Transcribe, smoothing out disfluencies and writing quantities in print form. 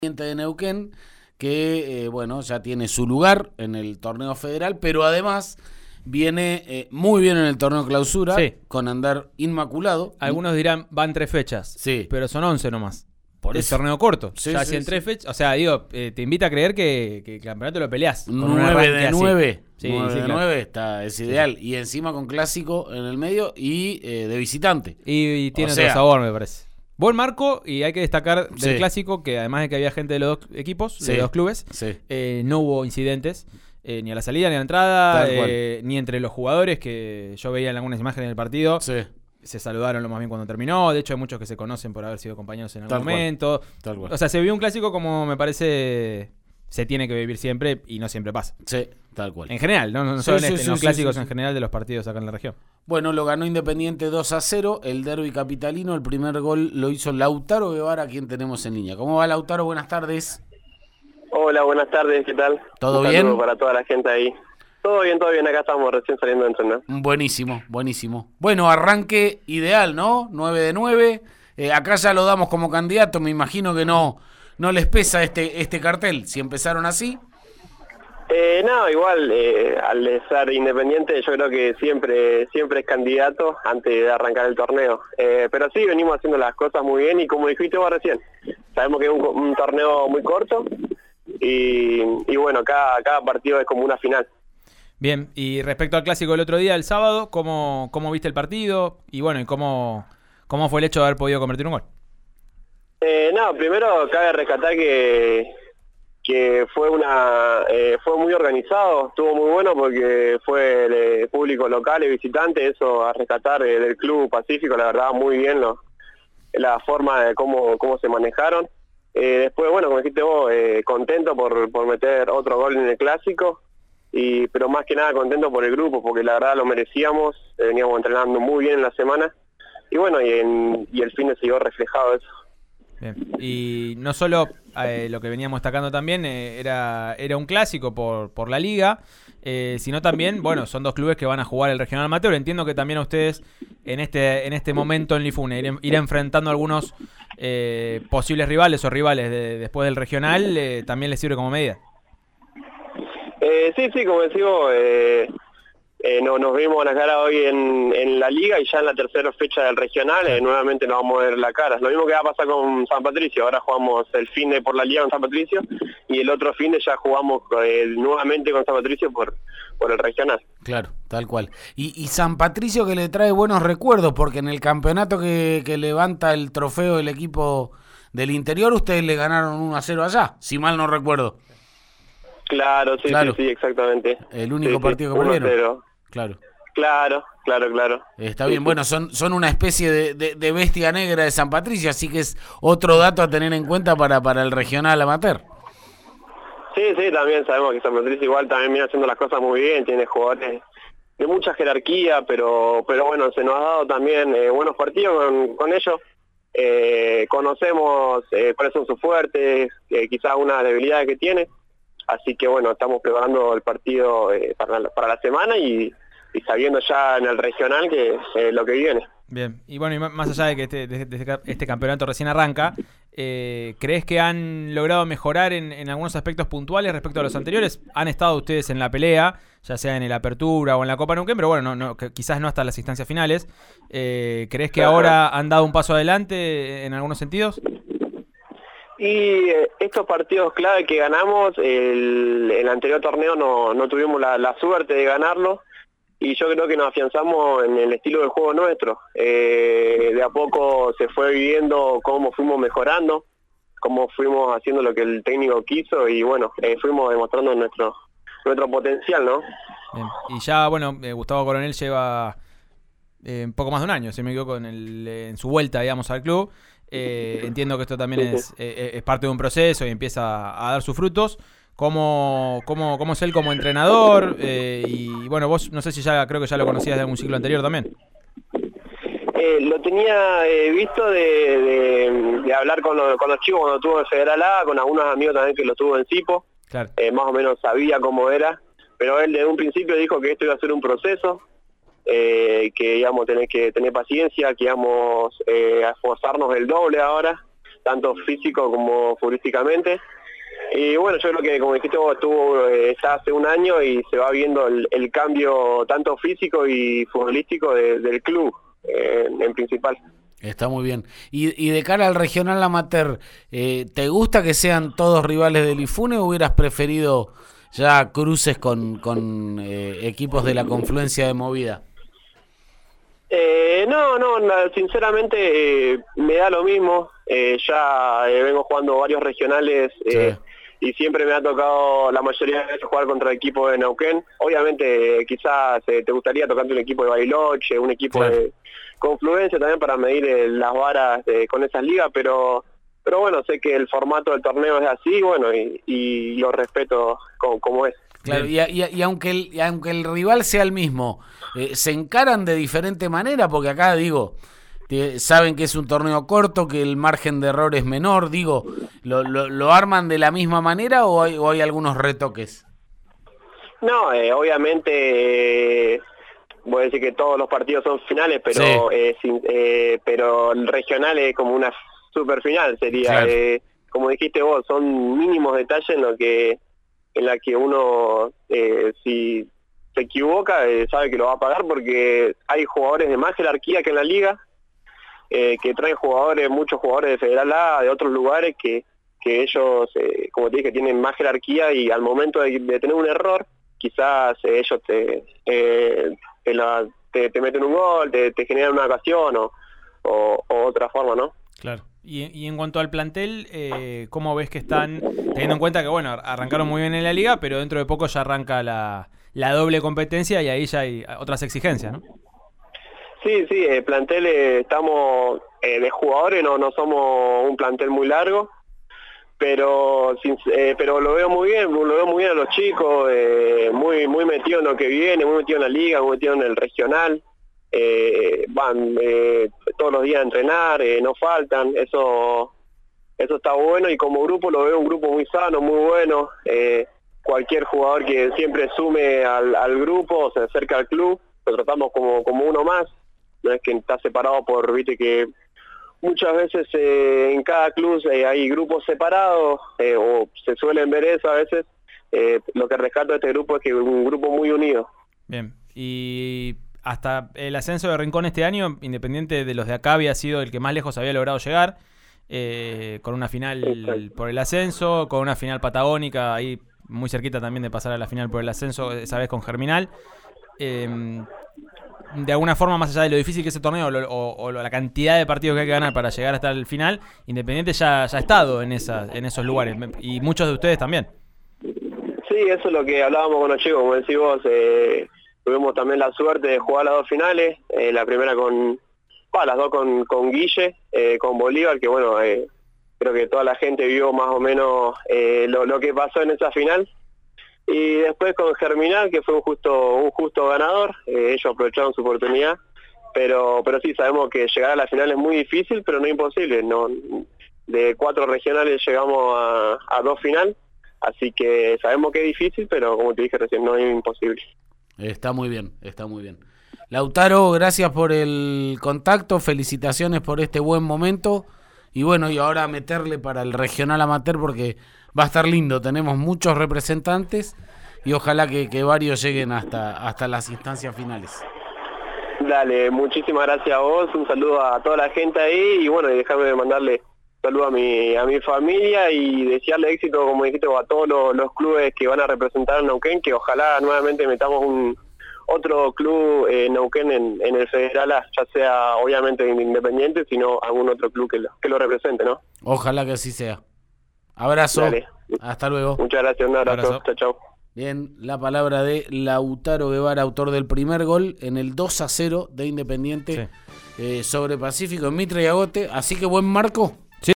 De Neuquén, que bueno, ya tiene su lugar en el torneo federal, pero además viene muy bien en el torneo clausura, Sí. con andar inmaculado. Algunos dirán, van 3 fechas, Sí. pero son 11 nomás. Por el eso. torneo corto, Sí, ya sí, si en sí. 3 fechas, o sea, digo, te invita a creer que el campeonato lo peleás. Con un 9 arranque de así. 9, Sí, 9 sí, de claro. 9 es ideal. Y encima con clásico en el medio y de visitante. Y tiene O otro sea, sabor, me parece. Buen marco, y hay que destacar del Sí. clásico que además de que había gente de los dos equipos, Sí. de los clubes, Sí. no hubo incidentes, ni a la salida ni a la entrada, Tal cual. ni entre los jugadores, que yo veía en algunas imágenes del partido. Sí, Se saludaron lo más bien cuando terminó. De hecho, hay muchos que se conocen por haber sido compañeros en algún Tal cual. momento. tal cual. O sea, se vio un clásico como me parece se tiene que vivir siempre y no siempre pasa. Sí, tal cual. En general, no Sí, solo en sí, este, sí, en los sí, clásicos sí, en sí. general de los partidos acá en la región. Bueno, lo ganó Independiente 2-0, el derbi capitalino. El primer gol lo hizo Lautaro Guevara, quien tenemos en línea. ¿Cómo va, Lautaro? Buenas tardes. Hola, buenas tardes, ¿qué tal? ¿Todo Un bien? saludo para toda la gente ahí. Todo bien, acá estamos recién saliendo de entrenar. Buenísimo, buenísimo. Bueno, arranque ideal, ¿no? 9 de 9. Acá ya lo damos como candidato. Me imagino que no les pesa este cartel, si empezaron así. No, igual, al ser independiente yo creo que siempre es candidato antes de arrancar el torneo. Pero sí, venimos haciendo las cosas muy bien y como dijiste vos recién, sabemos que es un torneo muy corto y bueno, cada partido es como una final. Bien, y respecto al clásico del otro día, el sábado, ¿cómo viste el partido? Y bueno, ¿y cómo fue el hecho de haber podido convertir un gol? No, primero cabe rescatar que fue muy organizado, estuvo muy bueno porque fue el público local y visitante, eso a rescatar del Club Pacífico, la verdad muy bien la forma de cómo se manejaron. Después, bueno, como dijiste vos, contento por meter otro gol en el clásico, pero más que nada contento por el grupo, porque la verdad lo merecíamos, veníamos entrenando muy bien en la semana, y bueno, y el fin de se vio reflejado eso. Bien. Y no solo lo que veníamos destacando también era un clásico por la liga, sino también, bueno, son dos clubes que van a jugar el regional amateur. Entiendo que también a ustedes en este momento en Lifune ir enfrentando a algunos posibles rivales o rivales después del regional también les sirve como medida. Sí, como decimos, nos vimos la cara hoy en la liga y ya en la tercera fecha del regional nuevamente nos vamos a ver la cara. Lo mismo que va a pasar con San Patricio, ahora jugamos el fin de por la liga con San Patricio y el otro fin de ya jugamos nuevamente con San Patricio por el regional. Claro, tal cual. Y San Patricio, que le trae buenos recuerdos, porque en el campeonato que levanta el trofeo el equipo del interior, ustedes le ganaron 1-0 allá, si mal no recuerdo. Claro, sí, exactamente. El único Sí, partido que perdieron. 1-0. Claro. Claro. Está bien, bueno, son una especie de bestia negra de San Patricio, así que es otro dato a tener en cuenta para el regional amateur. Sí, también sabemos que San Patricio igual también viene haciendo las cosas muy bien, tiene jugadores de mucha jerarquía, pero bueno, se nos ha dado también buenos partidos con ellos. Conocemos cuáles son sus fuertes, quizás una debilidad que tiene, así que bueno, estamos preparando el partido para la semana y sabiendo ya en el regional que lo que viene. Bien, y bueno, y más allá de que este campeonato recién arranca, ¿crees que han logrado mejorar en algunos aspectos puntuales respecto a los anteriores? Han estado ustedes en la pelea, ya sea en el Apertura o en la Copa Neuquén, pero bueno, quizás no hasta las instancias finales. ¿Crees que ahora han dado un paso adelante en algunos sentidos? Y estos partidos clave que ganamos, el anterior torneo no tuvimos la suerte de ganarlo, y yo creo que nos afianzamos en el estilo de juego nuestro. De a poco se fue viviendo cómo fuimos mejorando, cómo fuimos haciendo lo que el técnico quiso y bueno, fuimos demostrando nuestro potencial, ¿no? Bien. Y ya, bueno, Gustavo Coronel lleva un poco más de un año, si me equivoco, en su vuelta, digamos, al club. Entiendo que esto también es parte de un proceso y empieza a dar sus frutos. ¿Cómo es él como entrenador? Y bueno, vos no sé si creo que ya lo conocías de algún ciclo anterior también. Lo tenía visto de hablar con los chicos cuando estuvo en Federal A, con algunos amigos también que lo tuvo en Cipo. Claro. Más o menos sabía cómo era, pero él desde un principio dijo que esto iba a ser un proceso, que íbamos a tener que tener paciencia, que íbamos a esforzarnos el doble ahora, tanto físico como futbolísticamente. Y bueno, yo creo que, como dijiste vos, está hace un año y se va viendo el cambio tanto físico y futbolístico del club en principal. Está muy bien. Y de cara al regional amateur, ¿te gusta que sean todos rivales del IFUNE o hubieras preferido ya cruces con equipos de la confluencia de Movida? No, sinceramente me da lo mismo. Ya vengo jugando varios regionales y siempre me ha tocado la mayoría de veces jugar contra el equipo de Neuquén. Obviamente quizás te gustaría tocarte un equipo de Bariloche, un equipo de Confluencia también para medir las varas con esas ligas, pero bueno, sé que el formato del torneo es así, bueno, y lo respeto como es. Claro, y aunque el rival sea el mismo, se encaran de diferente manera, porque acá digo, saben que es un torneo corto, que el margen de error es menor, digo, ¿lo arman de la misma manera o hay algunos retoques? No, obviamente voy a decir que todos los partidos son finales, pero pero el regional es como una super final, sería, claro. Como dijiste vos, son mínimos detalles en la que uno, si se equivoca, sabe que lo va a pagar, porque hay jugadores de más jerarquía que en la liga, que traen muchos jugadores de Federal A, de otros lugares, que ellos, como te dije, tienen más jerarquía, y al momento de tener un error, quizás ellos te meten un gol, te generan una ocasión o otra forma, ¿no? Claro. Y en cuanto al plantel, ¿cómo ves que están, teniendo en cuenta que, bueno, arrancaron muy bien en la liga, pero dentro de poco ya arranca la doble competencia y ahí ya hay otras exigencias, ¿no? Sí, el plantel, estamos de jugadores, no somos un plantel muy largo, pero lo veo muy bien, a los chicos, muy metido en lo que viene, muy metido en la liga, muy metido en el regional. Van todos los días a entrenar, no faltan, eso está bueno, y como grupo lo veo un grupo muy sano, muy bueno. Cualquier jugador que siempre sume al grupo, se acerca al club, lo tratamos como uno más, no es que está separado viste que muchas veces en cada club hay grupos separados, o se suelen ver eso a veces. Lo que rescato de este grupo es que es un grupo muy unido. Bien, y hasta el ascenso de Rincón este año, Independiente de los de acá había sido el que más lejos había logrado llegar, con una final por el ascenso, con una final patagónica, ahí muy cerquita también de pasar a la final por el ascenso, esa vez con Germinal. De alguna forma, más allá de lo difícil que es ese torneo o la cantidad de partidos que hay que ganar para llegar hasta el final, Independiente ya ha estado en esos lugares, y muchos de ustedes también. Sí, eso es lo que hablábamos con los chicos, como decís vos. Tuvimos también la suerte de jugar las dos finales, la primera las dos con Guille, con Bolívar, que bueno, creo que toda la gente vio más o menos lo que pasó en esa final, y después con Germinal, que fue un justo ganador. Ellos aprovecharon su oportunidad, pero sí, sabemos que llegar a la final es muy difícil, pero no imposible. No, de 4 regionales llegamos a 2 final, así que sabemos que es difícil, pero como te dije recién, no es imposible. Está muy bien, está muy bien. Lautaro, gracias por el contacto, felicitaciones por este buen momento, y bueno, y ahora meterle para el regional amateur, porque va a estar lindo, tenemos muchos representantes y ojalá que varios lleguen hasta las instancias finales. Dale, muchísimas gracias a vos, un saludo a toda la gente ahí, y bueno, y déjame mandarle un saludo a mi familia y desearle éxito, como dijiste, a todos los clubes que van a representar a Neuquén, que ojalá nuevamente metamos otro club Neuquén en el Federal A, ya sea obviamente Independiente, sino algún otro club que lo represente, ¿no? Ojalá que así sea. Abrazo. Dale. Hasta luego. Muchas gracias, un abrazo. Chao. Bien, la palabra de Lautaro Guevara, autor del primer gol en el 2-0 de Independiente, sobre Pacífico en Mitre y Agote. Así que buen marco.